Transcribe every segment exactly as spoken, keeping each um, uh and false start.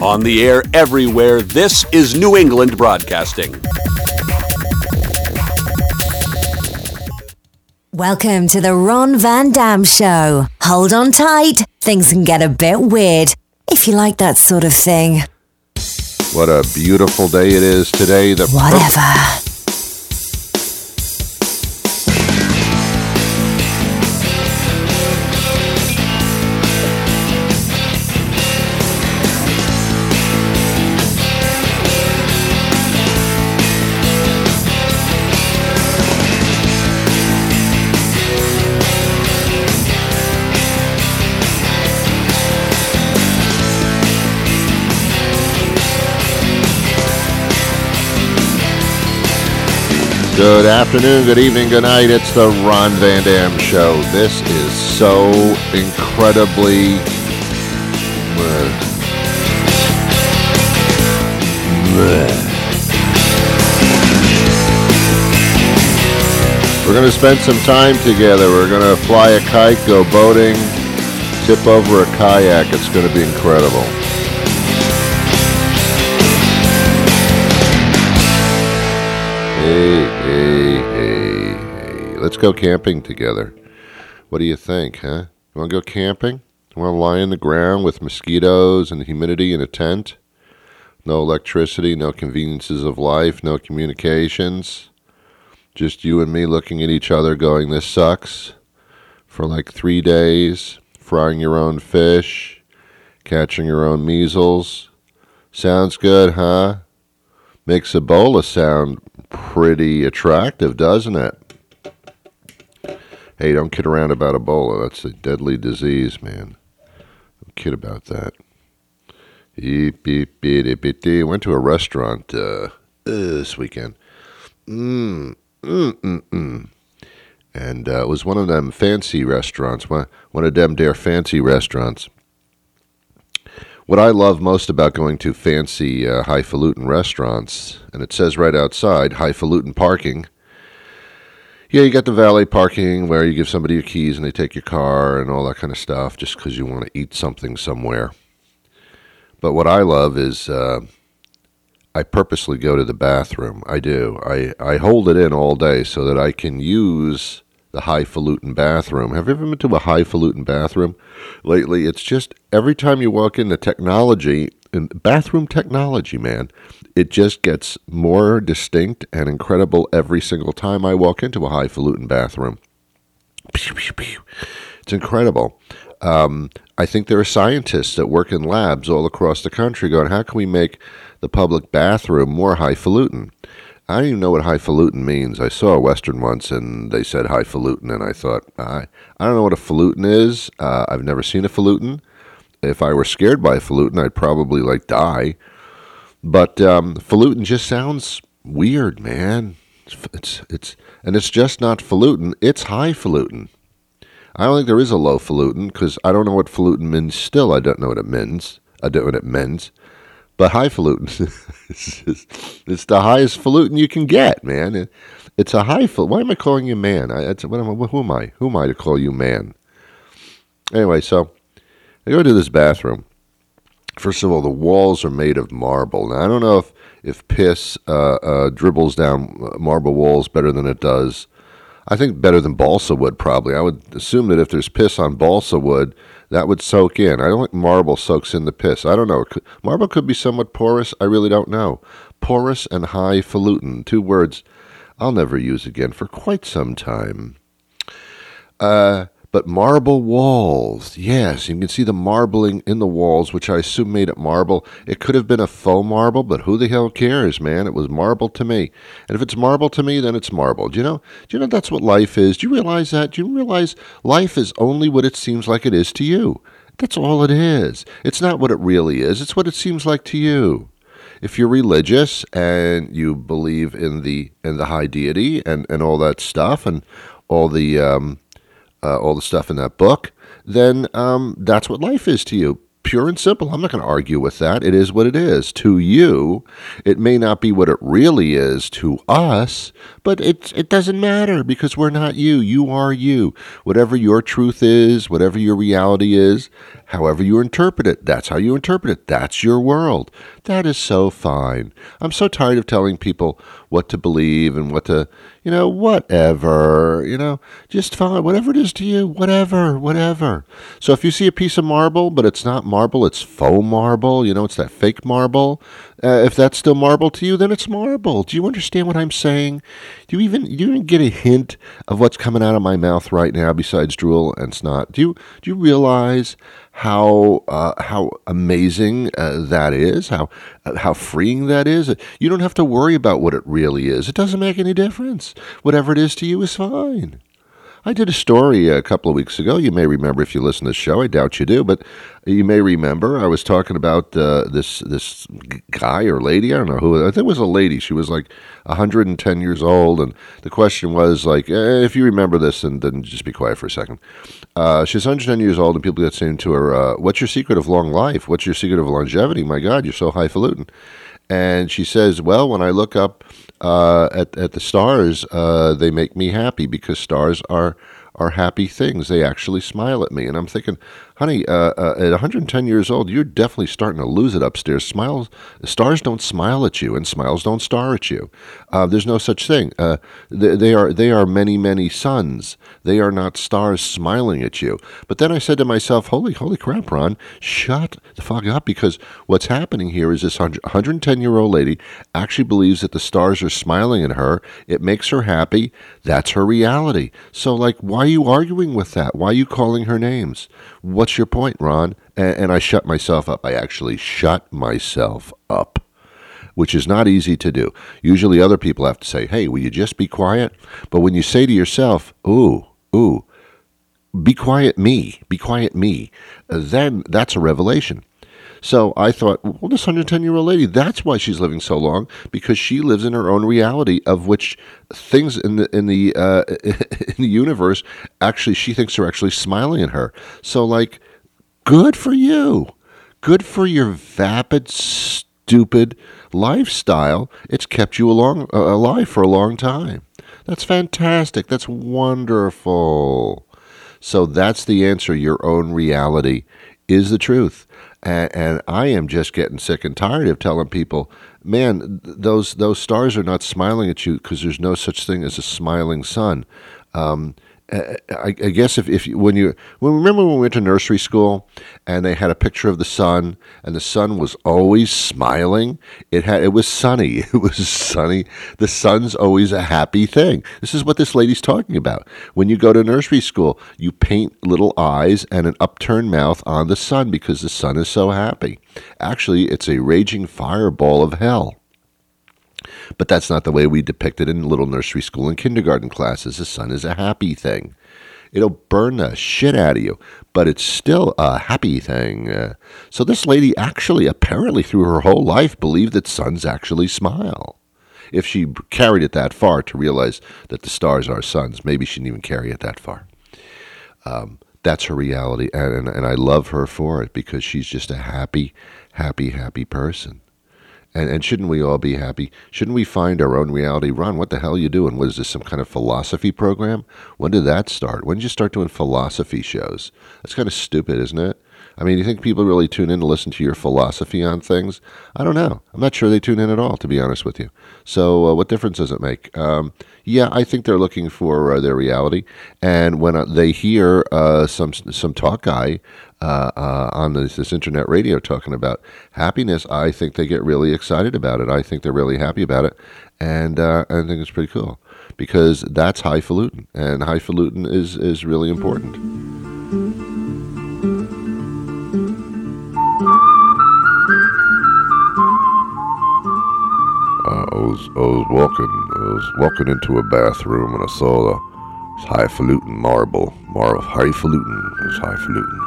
On the air everywhere, this is New England Broadcasting. Welcome to the Ron Van Dam Show. Hold on tight. Things can get a bit weird, if you like that sort of thing. What a beautiful day it is today. The Whatever. Per- Good afternoon, good evening, good night. It's the Ron Van Dam Show. This is so incredibly... Uh, We're going to spend some time together. We're going to fly a kite, go boating, tip over a kayak. It's going to be incredible. Hey, hey, hey, hey. Let's go camping together. What do you think, huh? You want to go camping? You want to lie on the ground with mosquitoes and humidity in a tent? No electricity, no conveniences of life, no communications. Just you and me looking at each other going, this sucks. For like three days, frying your own fish, catching your own measles. Sounds good, huh? Makes Ebola sound pretty attractive, doesn't it? Hey, don't kid around about Ebola. That's a deadly disease, man. Don't kid about that. Eep, beep, beep, beep, beep. Went to a restaurant uh, uh, this weekend. Mmm, mm, mm, mm. And uh, it was one of them fancy restaurants, one, one of them dare fancy restaurants. What I love most about going to fancy uh, highfalutin restaurants, and it says right outside, highfalutin parking. Yeah, you got the valet parking where you give somebody your keys and they take your car and all that kind of stuff just because you want to eat something somewhere. But what I love is uh, I purposely go to the bathroom. I do. I, I hold it in all day so that I can use the highfalutin bathroom. Have you ever been to a highfalutin bathroom lately? It's just every time you walk into technology, in bathroom technology, man, it just gets more distinct and incredible every single time I walk into a highfalutin bathroom. It's incredible. Um, I think there are scientists that work in labs all across the country going, how can we make the public bathroom more highfalutin? I don't even know what highfalutin means. I saw a Western once, and they said highfalutin, and I thought, I, I don't know what a falutin is. Uh, I've never seen a falutin. If I were scared by a falutin, I'd probably, like, die. But um, falutin just sounds weird, man. It's, it's, it's, and it's just not falutin. It's highfalutin. I don't think there is a low falutin, because I don't know what falutin means still. I don't know what it means. I don't know what it means. But highfalutin, it's, it's the highest falutin you can get, man. It, it's a highfalutin. Why am I calling you man? I, it's, what am I, who am I? Who am I to call you man? Anyway, so I go to this bathroom. First of all, the walls are made of marble. Now, I don't know if, if piss uh, uh, dribbles down marble walls better than it does. I think better than balsa wood, probably. I would assume that if there's piss on balsa wood, that would soak in. I don't think marble soaks in the piss. I don't know. Could, marble could be somewhat porous. I really don't know. Porous and highfalutin, two words I'll never use again for quite some time. Uh, but marble walls, yes, you can see the marbling in the walls, which I assume made it marble. It could have been a faux marble, but who the hell cares, man? It was marble to me. And if it's marble to me, then it's marble. Do you know? Do you know that's what life is? Do you realize that? Do you realize life is only what it seems like it is to you? That's all it is. It's not what it really is. It's what it seems like to you. If you're religious and you believe in the in the high deity and, and all that stuff and all the um, uh, all the stuff in that book, then um, that's what life is to you. pure and simple. I'm not going to argue with that. It is what it is. To you, it may not be what it really is to us, but it, it doesn't matter because we're not you. You are you. Whatever your truth is, whatever your reality is, however you interpret it, that's how you interpret it. That's your world. That is so fine. I'm so tired of telling people what to believe and what to, you know, whatever, you know, just fine. Whatever it is to you, whatever, whatever. So if you see a piece of marble, but it's not marble, it's faux marble, you know, it's that fake marble. Uh, if that's still marble to you, then it's marble. Do you understand what I'm saying? Do you even do you even get a hint of what's coming out of my mouth right now besides drool and snot? Do you do you realize how uh, how amazing uh, that is? How uh, how freeing that is? You don't have to worry about what it really is. It doesn't make any difference. Whatever it is to you is fine. I did a story a couple of weeks ago. You may remember if you listen to the show. I doubt you do, but you may remember I was talking about uh, this this guy or lady. I don't know who. I think it was a lady. She was like one hundred ten years old, and the question was like, eh, if you remember this, and then just be quiet for a second. Uh, she's one hundred ten years old, and people get saying to her, uh, "What's your secret of long life? What's your secret of longevity? My God, you're so highfalutin." And she says, "Well, when I look up uh, at at the stars, uh, they make me happy because stars are are happy things. They actually smile at me." And I'm thinking, honey, uh, uh, at one hundred ten years old, you're definitely starting to lose it upstairs. Smiles, stars don't smile at you, and smiles don't star at you. Uh, there's no such thing. Uh, they, they are they are many many suns. They are not stars smiling at you. But then I said to myself, holy holy crap, Ron, shut the fuck up, because what's happening here is this one hundred ten year old lady actually believes that the stars are smiling at her. It makes her happy. That's her reality. So like, why are you arguing with that? Why are you calling her names? What's your point, Ron? And, and I shut myself up. I actually shut myself up, which is not easy to do. Usually other people have to say, hey, will you just be quiet? But when you say to yourself, ooh, ooh, be quiet me, be quiet me, then that's a revelation. So I thought, well, this one hundred ten year old lady, that's why she's living so long, because she lives in her own reality of which things in the in the uh, in the universe actually she thinks are actually smiling at her. So like, good for you, good for your vapid, stupid lifestyle. It's kept you along uh, alive for a long time. That's fantastic. That's wonderful. So that's the answer. Your own reality is the truth. And, and I am just getting sick and tired of telling people, man, those those stars are not smiling at you because there's no such thing as a smiling sun. Um, I, I guess if, if you, when you when remember when we went to nursery school and they had a picture of the sun and the sun was always smiling. It had it was sunny. It was sunny. The sun's always a happy thing. This is what this lady's talking about. When you go to nursery school, you paint little eyes and an upturned mouth on the sun because the sun is so happy. Actually, it's a raging fireball of hell. But that's not the way we depict it in little nursery school and kindergarten classes. The sun is a happy thing. It'll burn the shit out of you, but it's still a happy thing. Uh, so this lady actually, apparently through her whole life, believed that suns actually smile. If she carried it that far to realize that the stars are suns, maybe she didn't even carry it that far. Um, that's her reality, and, and, and I love her for it because she's just a happy, happy, happy person. And, and shouldn't we all be happy? Shouldn't we find our own reality? Ron, what the hell are you doing? What is this, some kind of philosophy program? When did that start? When did you start doing philosophy shows? That's kind of stupid, isn't it? I mean, do you think people really tune in to listen to your philosophy on things? I don't know. I'm not sure they tune in at all, to be honest with you. So uh, what difference does it make? Um, yeah, I think they're looking for uh, their reality. And when uh, they hear uh, some some talk guy uh, uh, on this, this internet radio talking about happiness, I think they get really excited about it. I think they're really happy about it. And uh, I think it's pretty cool because that's highfalutin. And highfalutin is, is really important. Uh, I was I was walking I was walking into a bathroom and I saw the highfalutin marble, mar highfalutin, it's highfalutin.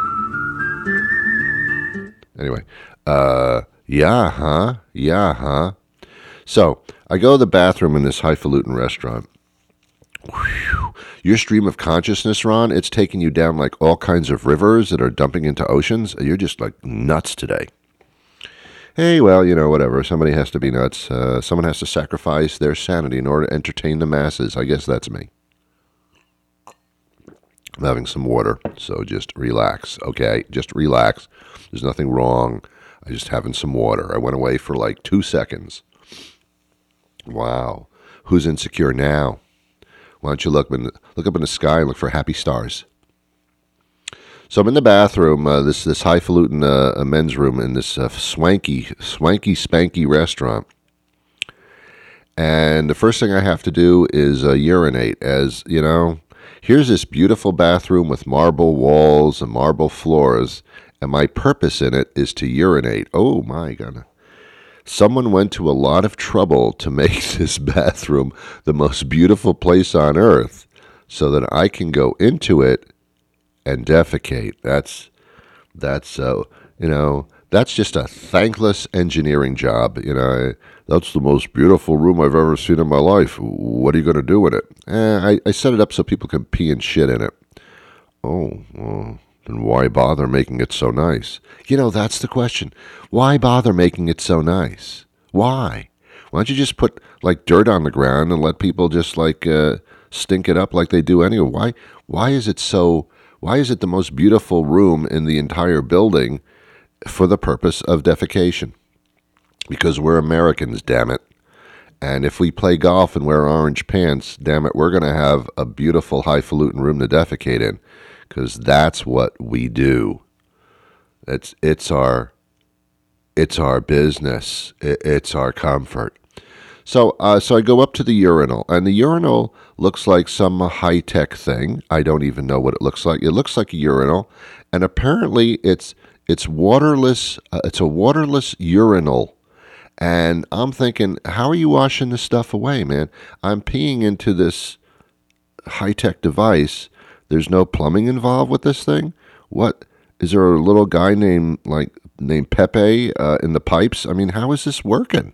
Anyway, uh, yeah, huh, yeah, huh. So I go to the bathroom in this highfalutin restaurant, Whew. Your stream of consciousness, Ron, it's taking you down like all kinds of rivers that are dumping into oceans. You're just like nuts today. Hey, well, you know, whatever. Somebody has to be nuts. Uh, someone has to sacrifice their sanity in order to entertain the masses. I guess that's me. I'm having some water, so just relax, okay? Just relax. There's nothing wrong. I'm just having some water. I went away for like two seconds. Wow. Who's insecure now? Why don't you look, in, look up in the sky and look for happy stars? So I'm in the bathroom, uh, this this highfalutin uh, men's room in this uh, swanky, swanky, spanky restaurant. And the first thing I have to do is uh, urinate, as, you know, here's this beautiful bathroom with marble walls and marble floors, and my purpose in it is to urinate. Oh, my God. Someone went to a lot of trouble to make this bathroom the most beautiful place on earth so that I can go into it and defecate. That's, that's, uh, you know, that's just a thankless engineering job. You know, that's the most beautiful room I've ever seen in my life. What are you going to do with it? Eh, I, I set it up so people can pee and shit in it. Oh, well, then why bother making it so nice? You know, that's the question. Why bother making it so nice? Why? Why don't you just put, like, dirt on the ground and let people just, like, uh, stink it up like they do anyway? Why, why is it so... Why is it the most beautiful room in the entire building for the purpose of defecation? Because we're Americans, damn it. And if we play golf and wear orange pants, damn it, we're going to have a beautiful highfalutin room to defecate in. Because that's what we do. It's it's our it's our business. It's our comfort. So uh, so I go up to the urinal, and the urinal looks like some high-tech thing. I don't even know what it looks like. It looks like a urinal, and apparently it's it's waterless. Uh, it's a waterless urinal, and I'm thinking, how are you washing this stuff away, man? I'm peeing into this high-tech device. There's no plumbing involved with this thing. What is there? A little guy named like named Pepe uh, in the pipes? I mean, how is this working?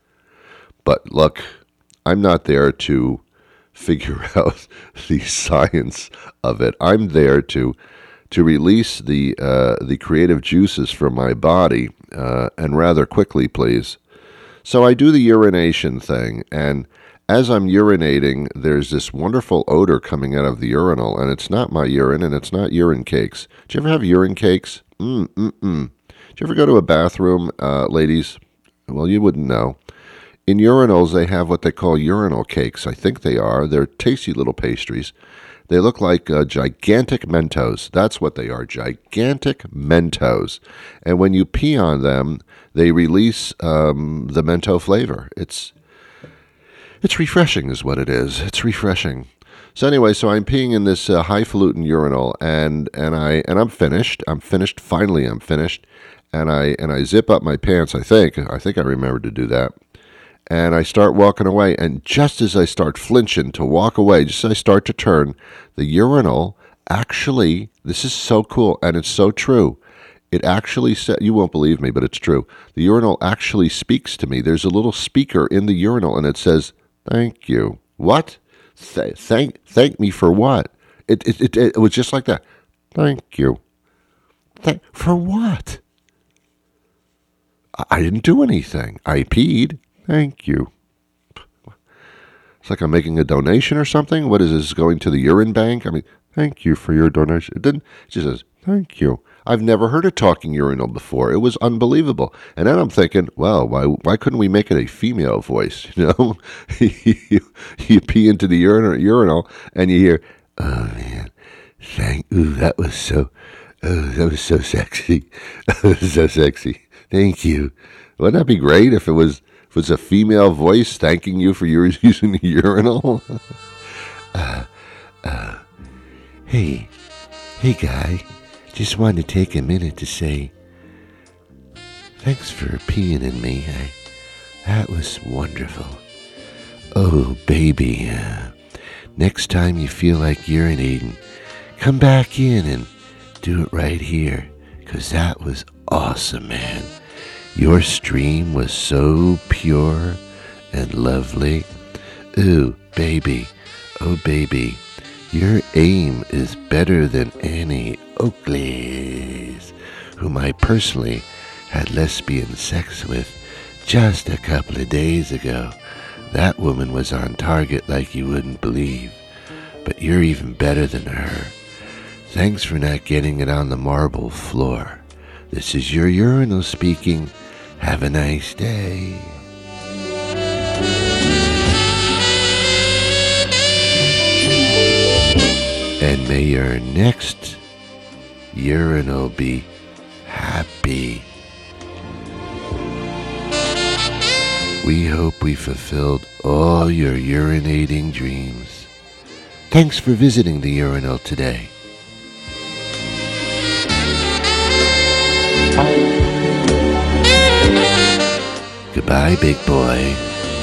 But look, I'm not there to figure out the science of it. I'm there to to release the uh, the creative juices from my body, uh, and rather quickly, please. So I do the urination thing, and as I'm urinating, there's this wonderful odor coming out of the urinal, and it's not my urine, and it's not urine cakes. Do you ever have urine cakes? Mm, mm, mm. Do you ever go to a bathroom, uh, ladies? Well, you wouldn't know. In urinals, they have what they call urinal cakes. I think they are. They're tasty little pastries. They look like uh, gigantic Mentos. That's what they are, gigantic Mentos. And when you pee on them, they release um, the Mento flavor. It's it's refreshing is what it is. It's refreshing. So anyway, so I'm peeing in this uh, highfalutin urinal, and, and, I, and I'm finished. I'm finished. Finally, I'm finished. And I, and I zip up my pants, I think. I think I remembered to do that. And I start walking away, and just as I start flinching to walk away, just as I start to turn, the urinal actually, this is so cool, and it's so true. It actually said, you won't believe me, but it's true. The urinal actually speaks to me. There's a little speaker in the urinal, and it says, "Thank you." What? Th- thank thank me for what? It it it, it was just like that. Thank you. Th- for what? I, I didn't do anything. I peed. Thank you. It's like I'm making a donation or something. What is this, going to the urine bank? I mean, thank you for your donation. It didn't, it just says, thank you. I've never heard a talking urinal before. It was unbelievable. And then I'm thinking, well, why why couldn't we make it a female voice? You know, you, you pee into the urinal, urinal and you hear, oh man, thank, ooh, that was so, oh, that was so sexy. That was so sexy. Thank you. Wouldn't that be great if it was, if it was a female voice thanking you for your using the urinal? uh, uh, hey, hey guy, just wanted to take a minute to say, thanks for peeing in me. I, that was wonderful. Oh, baby, uh, next time you feel like urinating, come back in and do it right here, 'cause that was awesome, man. Your stream was so pure and lovely. Ooh, baby. Oh, baby, your aim is better than Annie Oakley's, whom I personally had lesbian sex with just a couple of days ago. That woman was on target like you wouldn't believe. But you're even better than her. Thanks for not getting it on the marble floor. This is your urinal speaking. Have a nice day. And may your next urinal be happy. We hope we fulfilled all your urinating dreams. Thanks for visiting the urinal today. Goodbye, big boy.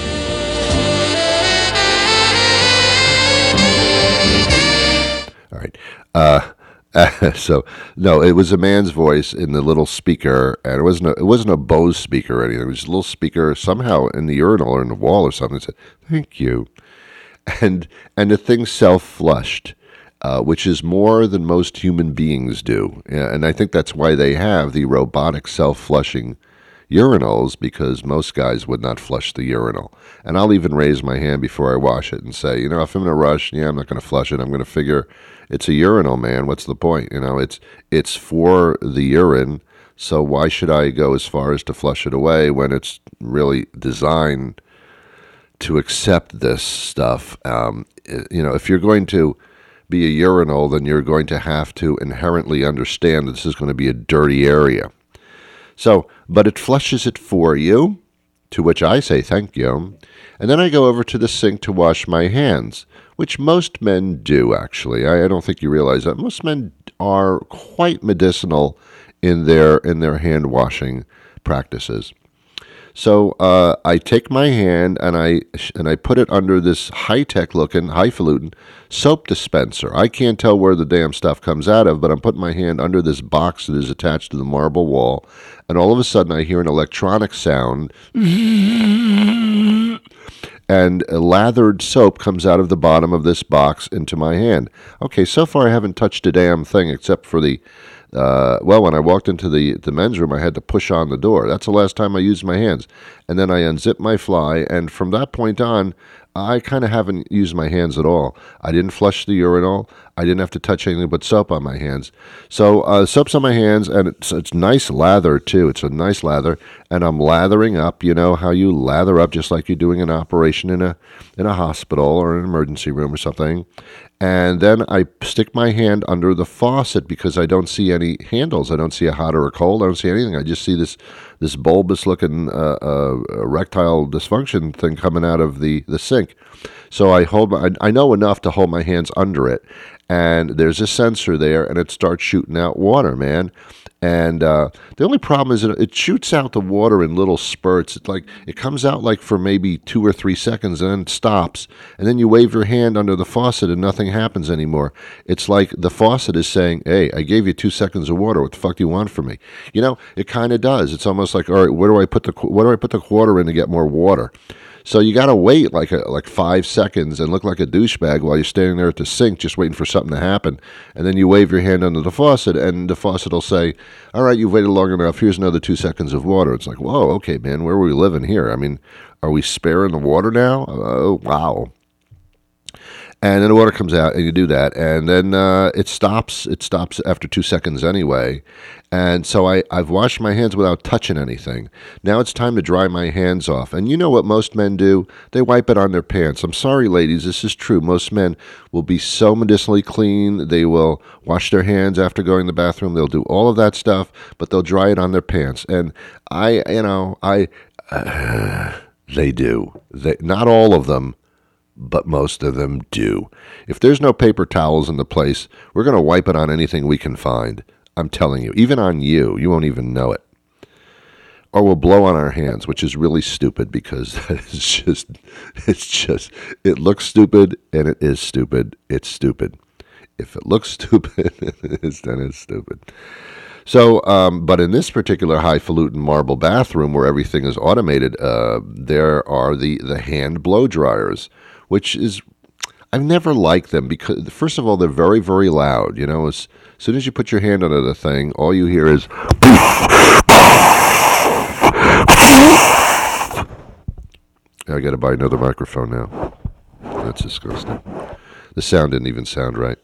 All right. Uh, so no, it was a man's voice in the little speaker, and it wasn't a, it wasn't a Bose speaker or anything. It was a little speaker somehow in the urinal or in the wall or something. It said, "Thank you," and and the thing self-flushed, uh, which is more than most human beings do, and I think that's why they have the robotic self-flushing urinals, because most guys would not flush the urinal. And I'll even raise my hand before I wash it and say, you know, if I'm in a rush, yeah, I'm not going to flush it. I'm going to figure it's a urinal, man. What's the point? You know, it's it's for the urine, so why should I go as far as to flush it away when it's really designed to accept this stuff? Um, you know, if you're going to be a urinal, then you're going to have to inherently understand that this is going to be a dirty area. So, but it flushes it for you, to which I say thank you, and then I go over to the sink to wash my hands, which most men do, actually. I, I don't think you realize that. Most men are quite medicinal in their in their hand washing practices. So uh, I take my hand and I and I put it under this high-tech looking, highfalutin soap dispenser. I can't tell where the damn stuff comes out of, but I'm putting my hand under this box that is attached to the marble wall, and all of a sudden I hear an electronic sound, and a lathered soap comes out of the bottom of this box into my hand. Okay, so far I haven't touched a damn thing except for the Uh, well, when I walked into the, the men's room, I had to push on the door. That's the last time I used my hands. And then I unzipped my fly, and from that point on, I kind of haven't used my hands at all. I didn't flush the urinal. I didn't have to touch anything but soap on my hands. So uh, soap's on my hands, and it's it's nice lather, too. It's a nice lather, and I'm lathering up. You know how you lather up just like you're doing an operation in a in a hospital or an emergency room or something. And then I stick my hand under the faucet because I don't see any handles. I don't see a hot or a cold. I don't see anything. I just see this this bulbous-looking uh, uh, erectile dysfunction thing coming out of the, the sink. So I hold my, I know enough to hold my hands under it, and there's a sensor there, and it starts shooting out water, man. And uh, the only problem is that it shoots out the water in little spurts. It's like it comes out like for maybe two or three seconds, and then it stops. And then you wave your hand under the faucet, and nothing happens anymore. It's like the faucet is saying, "Hey, I gave you two seconds of water. What the fuck do you want from me?" You know, it kind of does. It's almost like, all right, where do I put the where do I put the quarter in to get more water? So you got to wait like a, like five seconds and look like a douchebag while you're standing there at the sink just waiting for something to happen. And then you wave your hand under the faucet, and the faucet will say, all right, you've waited long enough. Here's another two seconds of water. It's like, whoa, okay, man, where are we living here? I mean, are we sparing the water now? Oh, wow. And then the water comes out, and you do that, and then uh, it stops. It stops after two seconds anyway. And so I, I've washed my hands without touching anything. Now it's time to dry my hands off. And you know what most men do? They wipe it on their pants. I'm sorry, ladies, this is true. Most men will be so medicinally clean. They will wash their hands after going to the bathroom. They'll do all of that stuff, but they'll dry it on their pants. And I, you know, I, uh, they do. They, not all of them, but most of them do. If there's no paper towels in the place, we're going to wipe it on anything we can find. I'm telling you, even on you, you won't even know it. Or we'll blow on our hands, which is really stupid because it's just, it's just, it looks stupid and it is stupid. It's stupid. If it looks stupid, it is, then it's stupid. So, um, but in this particular highfalutin marble bathroom where everything is automated, uh, there are the, the hand blow dryers, which is, I I've never liked them because, first of all, they're very, very loud. You know, as, as soon as you put your hand under the thing, all you hear is. I got to buy another microphone now. That's disgusting. The sound didn't even sound right.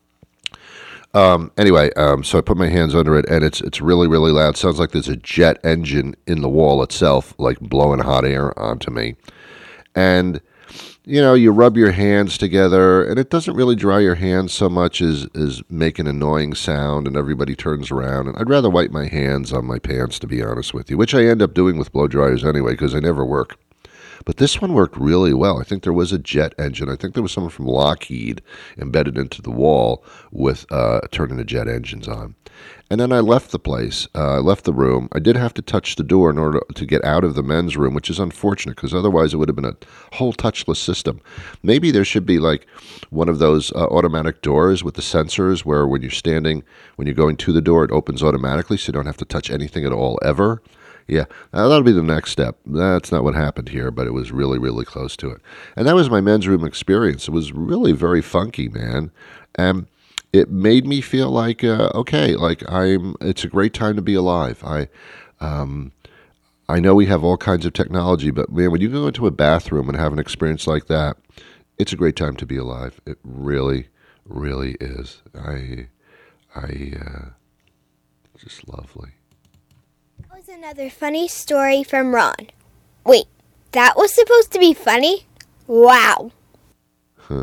Um, anyway, um, so I put my hands under it, and it's it's really, really loud. Sounds like there's a jet engine in the wall itself, like blowing hot air onto me. And, you know, you rub your hands together, and it doesn't really dry your hands so much as, as make an annoying sound, and everybody turns around. And I'd rather wipe my hands on my pants, to be honest with you, which I end up doing with blow dryers anyway, because they never work. But this one worked really well. I think there was a jet engine. I think there was someone from Lockheed embedded into the wall with uh, turning the jet engines on. And then I left the place. Uh, I left the room. I did have to touch the door in order to get out of the men's room, which is unfortunate because otherwise it would have been a whole touchless system. Maybe there should be like one of those uh, automatic doors with the sensors where when you're standing, when you're going to the door, it opens automatically so you don't have to touch anything at all ever. Yeah, uh, that'll be the next step. That's not what happened here, but it was really, really close to it. And that was my men's room experience. It was really very funky, man. And it made me feel like, uh, okay, like I'm, it's a great time to be alive. I, um, I know we have all kinds of technology, but man, when you go into a bathroom and have an experience like that, it's a great time to be alive. It really, really is. I, I, uh, just lovely. That was another funny story from Ron. Wait, that was supposed to be funny? Wow. Huh.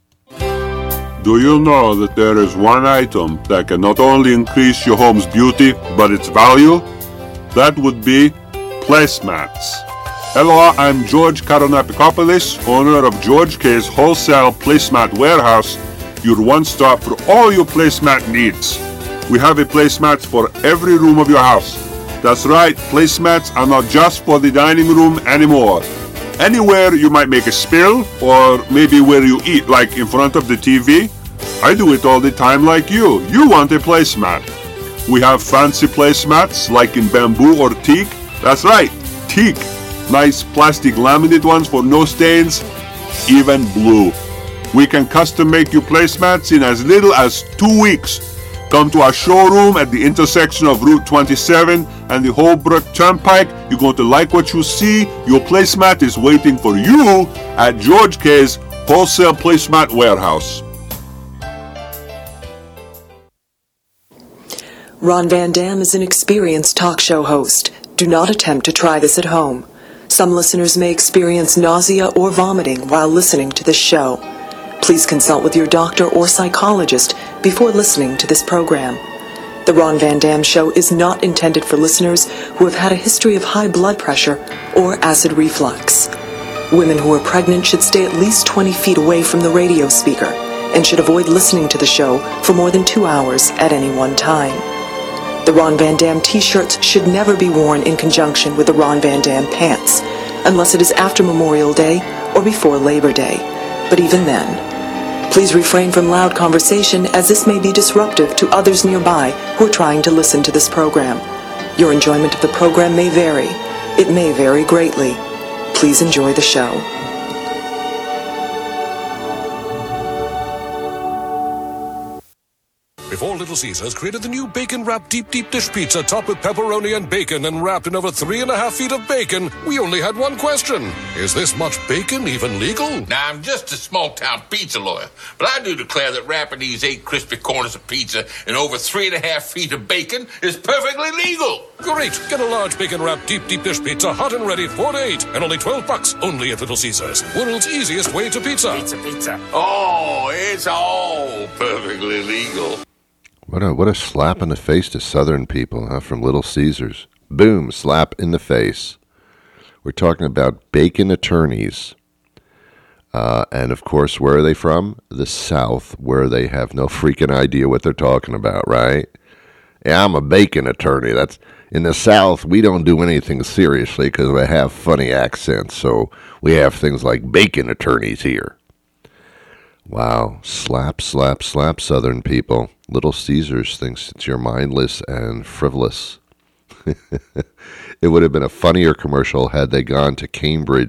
Do you know that there is one item that can not only increase your home's beauty, but its value? That would be placemats. Hello, I'm George Karonapikopoulos, owner of George K's Wholesale Placemat Warehouse, your one-stop for all your placemat needs. We have a placemat for every room of your house. That's right, placemats are not just for the dining room anymore. Anywhere you might make a spill, or maybe where you eat, like in front of the T V. I do it all the time like you. You want a placemat. We have fancy placemats like in bamboo or teak. That's right, teak. Nice plastic laminate ones for no stains, even blue. We can custom make you placemats in as little as two weeks. Come to our showroom at the intersection of Route twenty-seven and the Holbrook Turnpike. You're going to like what you see. Your placemat is waiting for you at George K's Wholesale Placemat Warehouse. Ron Van Dam is an experienced talk show host. Do not attempt to try this at home. Some listeners may experience nausea or vomiting while listening to this show. Please consult with your doctor or psychologist before listening to this program. The Ron Van Dam Show is not intended for listeners who have had a history of high blood pressure or acid reflux. Women who are pregnant should stay at least twenty feet away from the radio speaker and should avoid listening to the show for more than two hours at any one time. The Ron Van Dam t-shirts should never be worn in conjunction with the Ron Van Dam pants, unless it is after Memorial Day or before Labor Day. But even then, please refrain from loud conversation as this may be disruptive to others nearby who are trying to listen to this program. Your enjoyment of the program may vary. It may vary greatly. Please enjoy the show. Before Little Caesars created the new bacon-wrapped deep deep dish pizza topped with pepperoni and bacon and wrapped in over three and a half feet of bacon, we only had one question. Is this much bacon even legal? Now, I'm just a small-town pizza lawyer, but I do declare that wrapping these eight crispy corners of pizza in over three and a half feet of bacon is perfectly legal. Great. Get a large bacon-wrapped deep deep dish pizza hot and ready four to eight and only twelve bucks only at Little Caesars. World's easiest way to pizza. Pizza, pizza. Oh, it's all perfectly legal. What a what a slap in the face to Southern people, huh, from Little Caesars. Boom, slap in the face. We're talking about bacon attorneys. Uh, and, of course, where are they from? The South, where they have no freaking idea what they're talking about, right? Yeah, I'm a bacon attorney. That's in the South, we don't do anything seriously because we have funny accents. So we have things like bacon attorneys here. Wow, slap, slap, slap, Southern people. Little Caesars thinks that you're mindless and frivolous. It would have been a funnier commercial had they gone to Cambridge,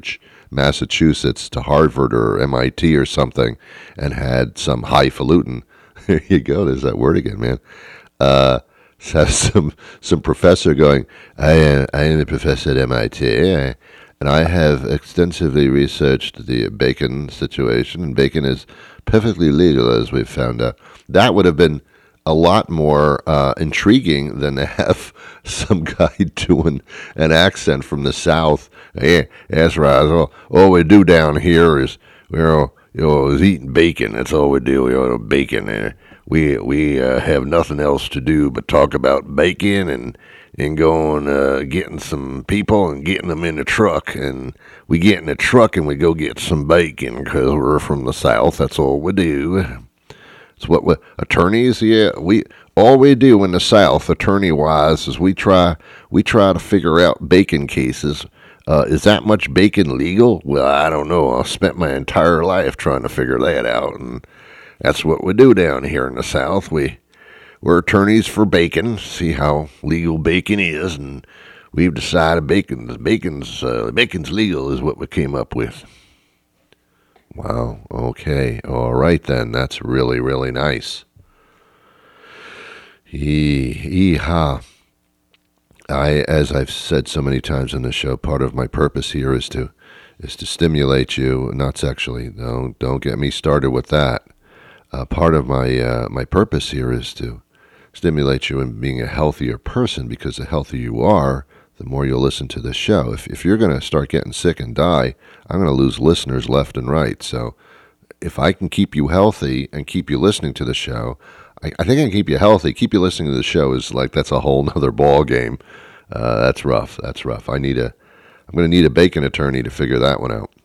Massachusetts to Harvard or M I T or something and had some highfalutin. There you go. There's that word again, man. Uh, has some some professor going, I am, I am a professor at M I T, and I have extensively researched the bacon situation, and bacon is perfectly legal, as we've found out. That would have been a lot more uh, intriguing than to have some guy doing an accent from the South. Yeah, that's right. All, all we do down here is, you know, you know, is eating bacon. That's all we do. You know, bacon. Uh, we we uh, have nothing else to do but talk about bacon and and going uh, getting some people and getting them in the truck. And we get in the truck and we go get some bacon because we're from the South. That's all we do. It's what we, attorneys, yeah, we all we do in the South, attorney-wise, is we try we try to figure out bacon cases. Uh, is that much bacon legal? Well, I don't know. I spent my entire life trying to figure that out, and that's what we do down here in the South. We we're attorneys for bacon, see how legal bacon is, and we've decided bacon's bacon's uh, bacon's legal is what we came up with. Wow, okay, all right then, that's really, really nice. Yee-haw. I, as I've said so many times in the show, part of my purpose here is to is to stimulate you, not sexually. Don't, don't get me started with that. Uh, part of my uh, my purpose here is to stimulate you in being a healthier person, because the healthier you are, the more you'll listen to this show. If if you're going to start getting sick and die, I'm going to lose listeners left and right. So if I can keep you healthy and keep you listening to the show, I, I think I can keep you healthy. Keep you listening to the show is like, that's a whole nother ball game. Uh, that's rough. That's rough. I need a, I'm going to need a bacon attorney to figure that one out.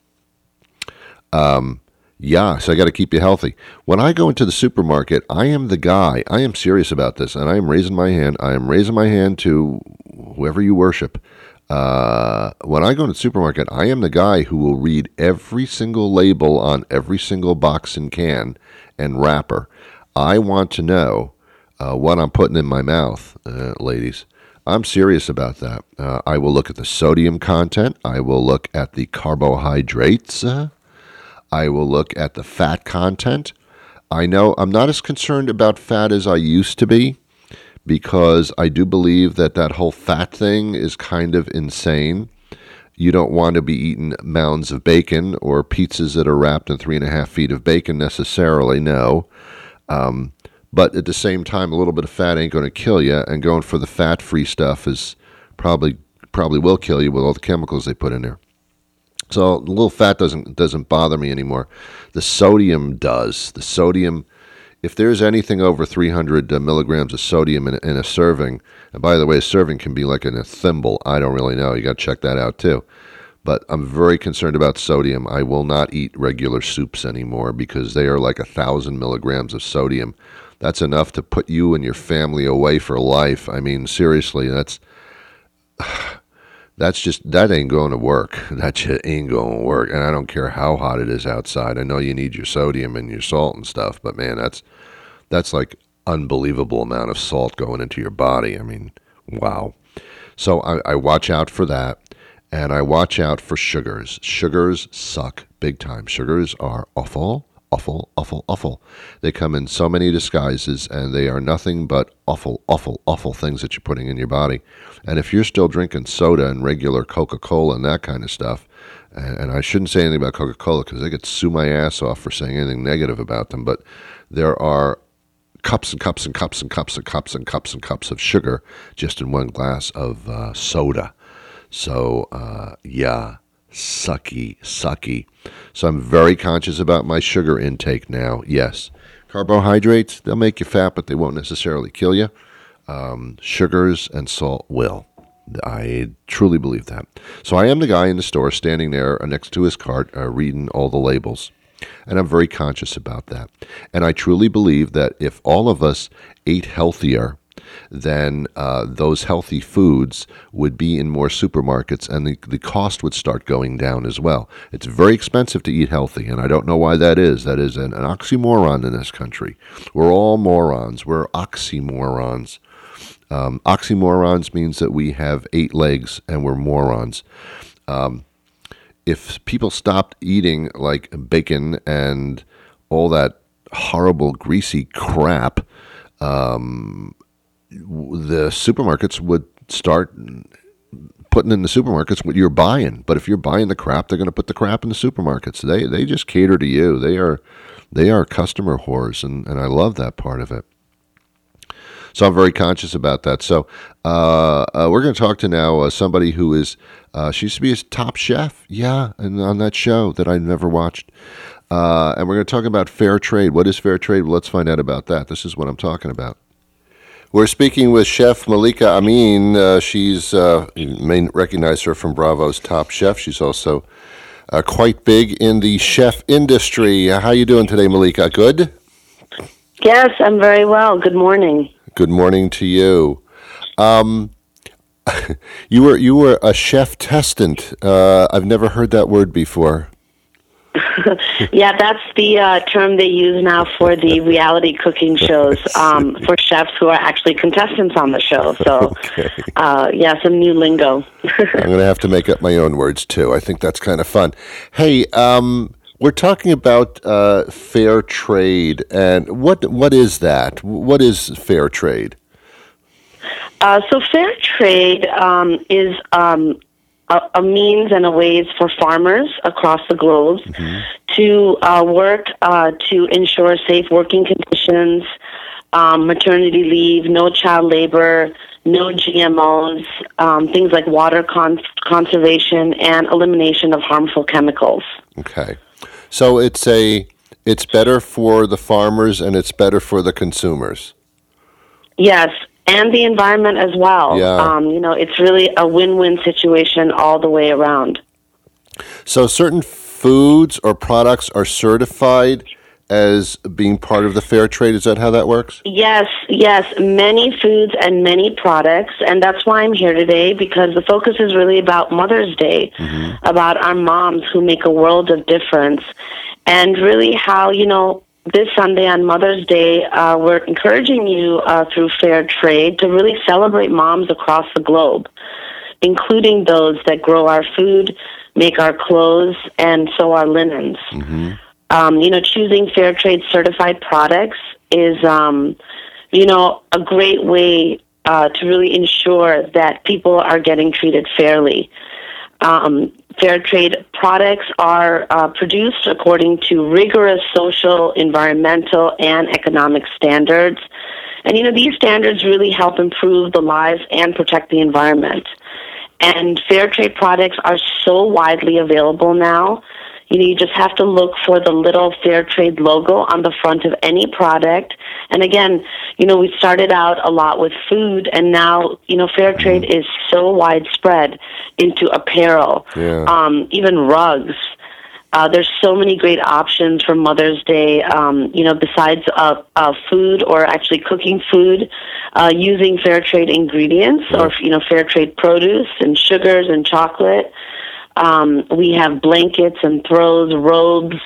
Um, yeah, so I got to keep you healthy. When I go into the supermarket, I am the guy. I am serious about this, and I am raising my hand. I am raising my hand to whoever you worship. Uh, when I go to the supermarket, I am the guy who will read every single label on every single box and can and wrapper. I want to know uh, what I'm putting in my mouth, uh, ladies. I'm serious about that. Uh, I will look at the sodium content. I will look at the carbohydrates. Uh, I will look at the fat content. I know I'm not as concerned about fat as I used to be, because I do believe that that whole fat thing is kind of insane. You don't want to be eating mounds of bacon or pizzas that are wrapped in three and a half feet of bacon necessarily, no. Um, but at the same time, a little bit of fat ain't going to kill you, and going for the fat-free stuff is probably probably will kill you with all the chemicals they put in there. So a little fat doesn't doesn't bother me anymore. The sodium does. The sodium, if there's anything over three hundred uh, milligrams of sodium in, in a serving, and by the way, a serving can be like in a thimble. I don't really know. You got to check that out too. But I'm very concerned about sodium. I will not eat regular soups anymore because they are like a thousand milligrams of sodium. That's enough to put you and your family away for life. I mean, seriously, that's that's just, that ain't going to work. That shit ain't going to work. And I don't care how hot it is outside. I know you need your sodium and your salt and stuff, but man, that's that's like unbelievable amount of salt going into your body. I mean, wow. So I, I watch out for that. And I watch out for sugars. Sugars suck big time. Sugars are awful, awful, awful, awful. They come in so many disguises, and they are nothing but awful, awful, awful things that you're putting in your body. And if you're still drinking soda and regular Coca-Cola and that kind of stuff, and, and I shouldn't say anything about Coca-Cola because they could sue my ass off for saying anything negative about them, but there are cups and cups and cups and cups and cups and cups and cups of sugar just in one glass of uh, soda. So, uh, yeah, sucky, sucky. So I'm very conscious about my sugar intake now, yes. Carbohydrates, they'll make you fat, but they won't necessarily kill you. Um, sugars and salt will. I truly believe that. So I am the guy in the store standing there next to his cart uh, reading all the labels. And I'm very conscious about that. And I truly believe that if all of us ate healthier, then uh, those healthy foods would be in more supermarkets, and the, the cost would start going down as well. It's very expensive to eat healthy, and I don't know why that is. That is an, an oxymoron in this country. We're all morons. We're oxymorons. Um, oxymorons means that we have eight legs and we're morons. Um, if people stopped eating like bacon and all that horrible greasy crap, um, the supermarkets would start putting in the supermarkets what you're buying. But if you're buying the crap, they're going to put the crap in the supermarkets. They they just cater to you. They are they are customer whores, and, and I love that part of it. So I'm very conscious about that. So uh, uh, we're going to talk to now uh, somebody who is, uh, she used to be a top chef, yeah, and on that show that I never watched. Uh, and we're going to talk about fair trade. What is fair trade? Well, let's find out about that. This is what I'm talking about. We're speaking with Chef Malika Amin. Uh, she's, uh, you may recognize her from Bravo's Top Chef. She's also uh, quite big in the chef industry. How you doing today, Malika? Good? Yes, I'm very well. Good morning. Good morning to you. Um, you were you were a chef testant. Uh, I've never heard that word before. Yeah, that's the uh, term they use now for the reality cooking shows um, for chefs who are actually contestants on the show. So, okay. uh, yeah, some new lingo. I'm going to have to make up my own words, too. I think that's kind of fun. Hey, um, we're talking about uh, fair trade, and what what is that? What is fair trade? Uh, so fair trade um, is um, a, a means and a ways for farmers across the globe mm-hmm. to uh, work uh, to ensure safe working conditions, um, maternity leave, no child labor, no G M Os, um, things like water con- conservation, and elimination of harmful chemicals. Okay. So it's a it's better for the farmers and it's better for the consumers. Yes, and the environment as well. Yeah. Um, you know, it's really a win-win situation all the way around. So certain foods or products are certified as being part of the fair trade. Is that how that works? Yes, yes. Many foods and many products, and that's why I'm here today, because the focus is really about Mother's Day, mm-hmm. about our moms who make a world of difference, and really how, you know, this Sunday on Mother's Day, uh, we're encouraging you uh, through fair trade to really celebrate moms across the globe, including those that grow our food, make our clothes, and sew our linens. Mm-hmm. Um, you know, choosing fair trade certified products is, um, you know, a great way uh, to really ensure that people are getting treated fairly. Um, fair trade products are uh, produced according to rigorous social, environmental, and economic standards. And, you know, these standards really help improve the lives and protect the environment. And fair trade products are so widely available now. You know, you just have to look for the little fair trade logo on the front of any product. And again, you know, we started out a lot with food, and now, you know, fair trade is so widespread into apparel, yeah. um, even rugs. Uh, there's so many great options for Mother's Day, um, you know, besides uh, uh, food or actually cooking food, uh, using fair trade ingredients yeah. or, you know, fair trade produce and sugars and chocolate. Um, we have blankets and throws, robes.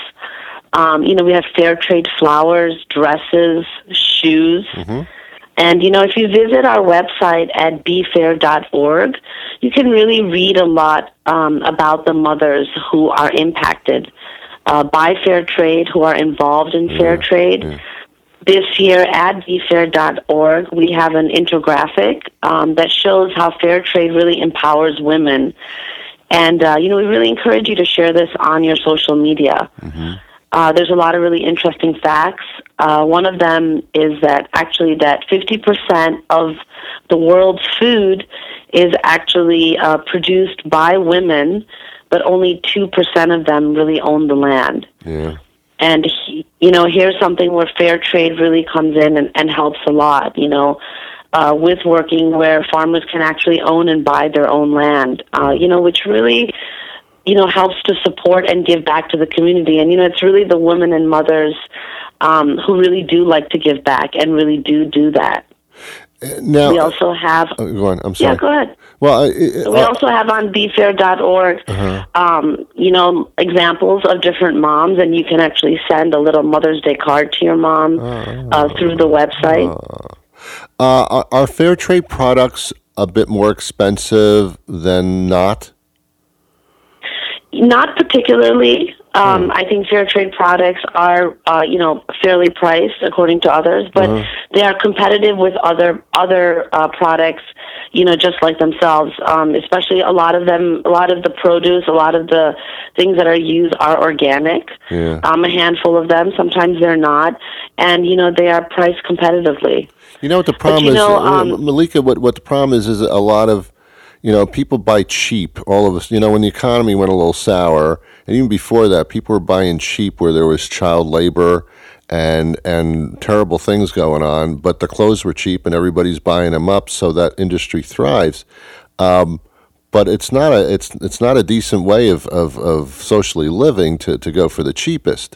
Um, you know, we have fair trade flowers, dresses, shoes. Mm-hmm. And, you know, if you visit our website at be fair dot org, you can really read a lot um, about the mothers who are impacted uh, by fair trade, who are involved in yeah. fair trade. Yeah. This year at be fair dot org, we have an infographic um, that shows how fair trade really empowers women. And, uh, you know, we really encourage you to share this on your social media. Mm-hmm. Uh, there's a lot of really interesting facts. Uh, one of them is that actually that fifty percent of the world's food is actually uh, produced by women, but only two percent of them really own the land. Yeah. And, he, you know, here's something where fair trade really comes in and, and helps a lot, you know. Uh, with working where farmers can actually own and buy their own land, uh, you know, which really, you know, helps to support and give back to the community. And, you know, it's really the women and mothers um, who really do like to give back and really do do that. Now, we also have... Uh, go on, I'm sorry. Yeah, go ahead. Well, uh, uh, we also have on be fair dot org, uh-huh. um, you know, examples of different moms, and you can actually send a little Mother's Day card to your mom uh, uh, through the website. Uh, Uh, are, are fair trade products a bit more expensive than not? Not particularly. Um, I think fair trade products are, uh, you know, fairly priced according to others, but Uh-huh. they are competitive with other other uh, products, you know, just like themselves. Um, especially a lot of them, a lot of the produce, a lot of the things that are used are organic. Yeah. Um, a handful of them. Sometimes they're not, and you know, they are priced competitively. You know what the problem you is, know, uh, um, Malika? What what the problem is is a lot of, you know, people buy cheap. All of us, you know, when the economy went a little sour, and even before that, people were buying cheap where there was child labor and and terrible things going on. But the clothes were cheap, and everybody's buying them up, so that industry thrives. Um, but it's not a it's it's not a decent way of, of, of socially living to, to go for the cheapest.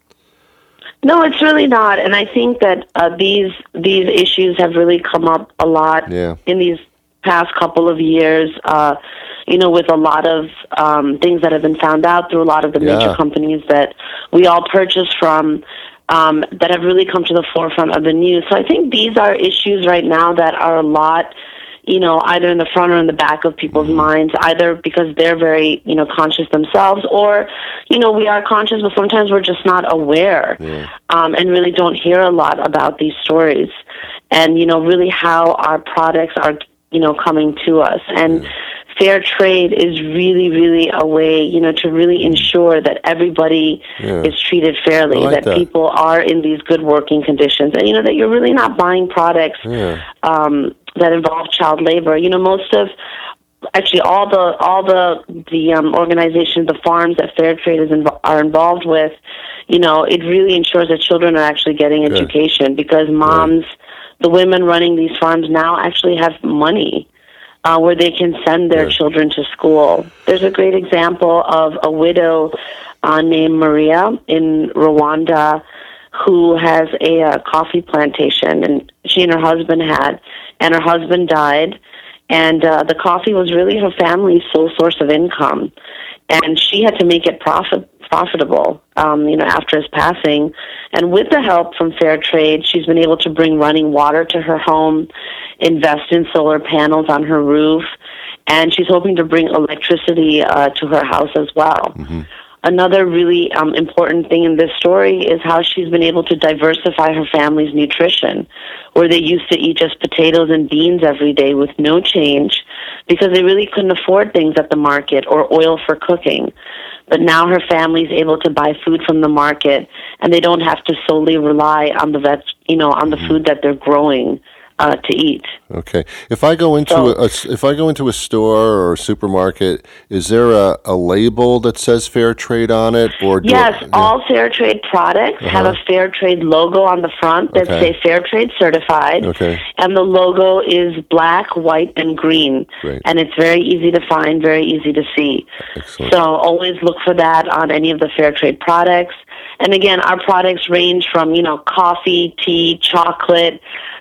No, it's really not, and I think that uh, these these issues have really come up a lot Yeah. in these past couple of years. Uh, you know, with a lot of um, things that have been found out through a lot of the Yeah. major companies that we all purchase from, um, that have really come to the forefront of the news. So I think these are issues right now that are a lot, you know, either in the front or in the back of people's minds, either because they're very, you know, conscious themselves, or, you know, we are conscious, but sometimes we're just not aware, Yeah. um, and really don't hear a lot about these stories, and, you know, really how our products are, you know, coming to us. And fair trade is really, really a way, you know, to really ensure that everybody Yeah. is treated fairly, I like that, that. people are in these good working conditions, and, you know, that you're really not buying products Yeah. um, that involve child labor. You know, most of, actually, all the all the the um, organizations, the farms that fair trade is invo- are involved with, you know, it really ensures that children are actually getting Good. education, because moms, the women running these farms now actually have money uh, where they can send their Good. children to school. There's a great example of a widow uh, named Maria in Rwanda who has a uh, coffee plantation, and she and her husband had, and her husband died, and uh, the coffee was really her family's sole source of income, and she had to make it profit profitable, um, you know, after his passing. And with the help from Fair Trade, she's been able to bring running water to her home, invest in solar panels on her roof, and she's hoping to bring electricity uh, to her house as well. Mm-hmm. Another really um, important thing in this story is how she's been able to diversify her family's nutrition, where they used to eat just potatoes and beans every day with no change because they really couldn't afford things at the market or oil for cooking. But now her family's able to buy food from the market, and they don't have to solely rely on the veg, you know, on the food that they're growing uh, to eat. Okay. If I go into So- a, a- if I go into a store or a supermarket, is there a, a label that says fair trade on it, or do Yes, I- all fair trade products have a fair trade logo on the front that Okay. say fair trade certified. Okay. And the logo is black, white, and green. Great. And it's very easy to find, very easy to see. Excellent. So always look for that on any of the fair trade products. And again, our products range from, you know, coffee, tea, chocolate,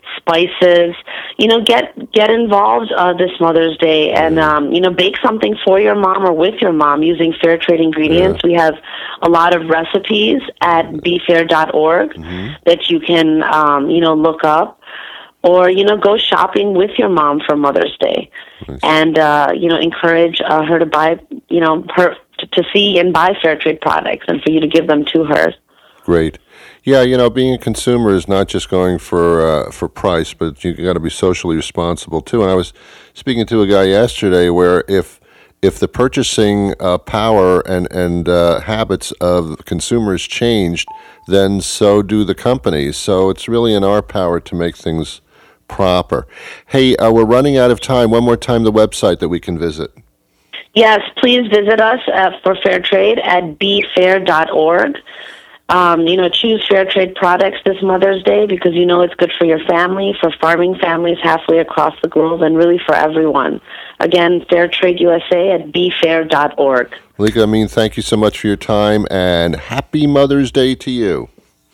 spices. You know, get get involved uh, this Mother's Day, and um, you know, bake something for your mom or with your mom using fair trade ingredients. We have a lot of recipes at be fair dot org that you can um, you know, look up, or you know, go shopping with your mom for Mother's Day, and uh, you know, encourage uh, her to buy, you know, her to, to see and buy fair trade products, and for you to give them to her. Great. Yeah, you know, being a consumer is not just going for uh, for price, but you got to be socially responsible too. And I was speaking to a guy yesterday where if if the purchasing uh, power and and uh, habits of consumers changed, then so do the companies. So it's really in our power to make things proper. Hey, uh, we're running out of time. One more time, the website that we can visit. Yes, please visit us uh, for Fair Trade at be fair dot org. Um, you know, choose fair trade products this Mother's Day because you know it's good for your family, for farming families halfway across the globe, and really for everyone. Again, Fair Trade U S A at be fair dot org. Malika, I mean, thank you so much for your time, and happy Mother's Day to you.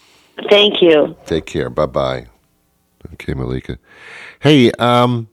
Thank you. Take care. Bye-bye. Okay, Malika. Hey, um,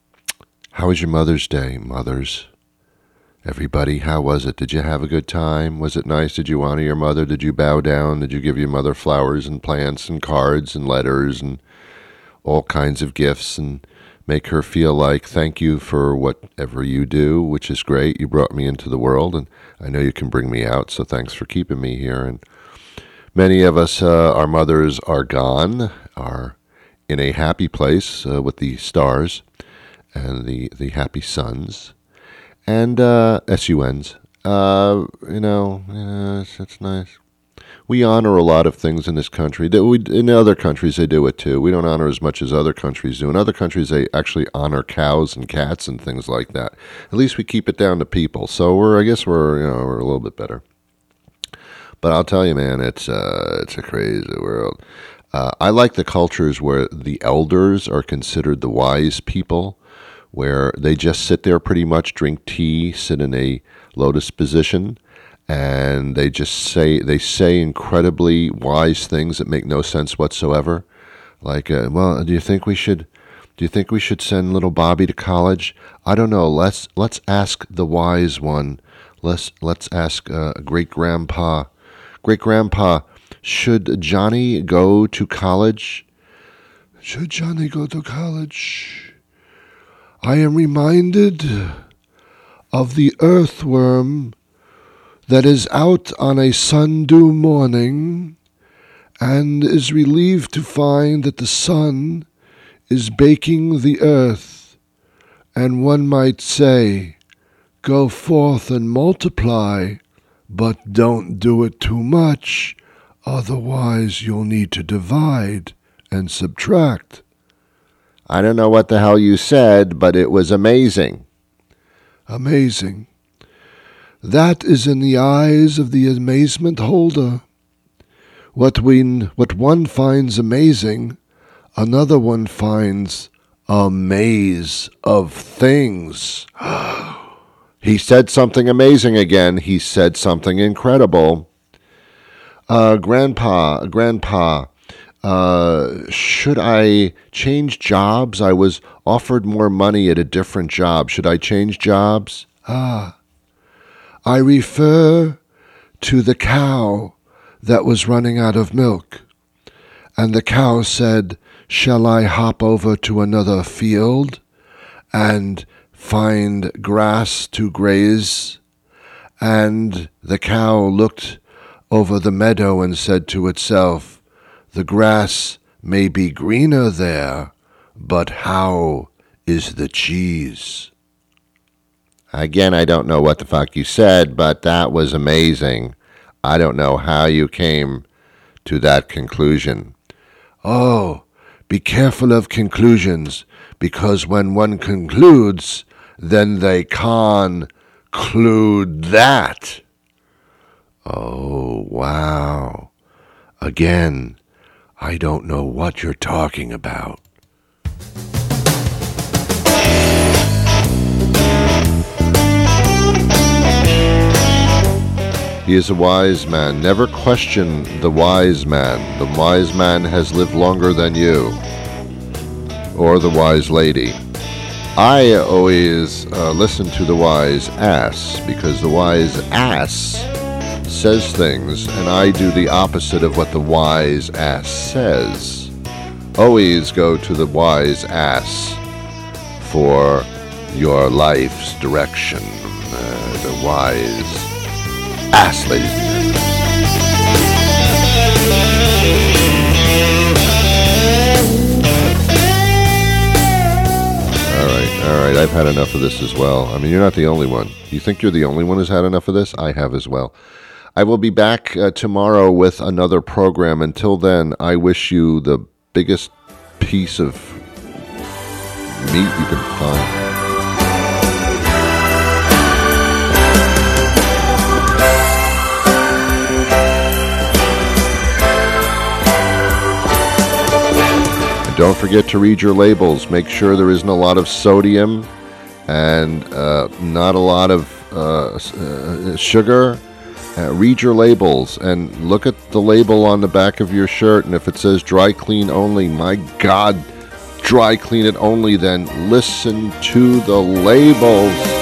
how was your Mother's Day, mothers? Everybody, how was it? Did you have a good time? Was it nice? Did you honor your mother? Did you bow down? Did you give your mother flowers and plants and cards and letters and all kinds of gifts? And make her feel like thank you for whatever you do, which is great. You brought me into the world, and I know you can bring me out, so thanks for keeping me here. And many of us, uh, our mothers are gone, are in a happy place uh, with the stars and the, the happy suns and uh, S U Ns. Uh, you know, yeah, it's, it's nice. We honor a lot of things in this country. That we, in other countries, they do it too. We don't honor as much as other countries do. In other countries, they actually honor cows and cats and things like that. At least we keep it down to people. So we're, I guess, we're, you know, we're a little bit better. But I'll tell you, man, it's uh, it's a crazy world. Uh, I like the cultures where the elders are considered the wise people, where they just sit there pretty much, drink tea, sit in a lotus position, and they just say they say incredibly wise things that make no sense whatsoever. Like, uh, well, do you think we should? Do you think we should send little Bobby to college? I don't know. Let's let's ask the wise one. Let's let's ask uh, great grandpa. Great grandpa, should Johnny go to college? Should Johnny go to college? I am reminded of the earthworm that is out on a sun-dew morning and is relieved to find that the sun is baking the earth, and one might say, go forth and multiply, but don't do it too much, otherwise you'll need to divide and subtract. I don't know what the hell you said, but it was amazing. Amazing. That is in the eyes of the amazement holder. What we, what one finds amazing, another one finds a maze of things. He said something amazing again. He said something incredible. Uh, Grandpa, Grandpa, uh, should I change jobs? I was offered more money at a different job. Should I change jobs? Ah. I refer to the cow that was running out of milk. And the cow said, shall I hop over to another field and find grass to graze? And the cow looked over the meadow and said to itself, the grass may be greener there, but how is the cheese? Again, I don't know what the fuck you said, but that was amazing. I don't know how you came to that conclusion. Oh, be careful of conclusions, because when one concludes, then they conclude that. Oh, wow. Again, I don't know what you're talking about. He is a wise man. Never question the wise man. The wise man has lived longer than you, or the wise lady. I always uh, listen to the wise ass, because the wise ass says things, and I do the opposite of what the wise ass says. Always go to the wise ass for your life's direction. Uh, the wise ass, ladies and gentlemen. All right, all right. I've had enough of this as well. I mean, you're not the only one. You think you're the only one who's had enough of this? I have as well. I will be back uh, tomorrow with another program. Until then, I wish you the biggest piece of meat you can find. Don't forget to read your labels. Make sure there isn't a lot of sodium and uh, not a lot of uh, uh, sugar. Uh, read your labels and look at the label on the back of your shirt. And if it says dry clean only, my God, dry clean it only then. Listen to the labels.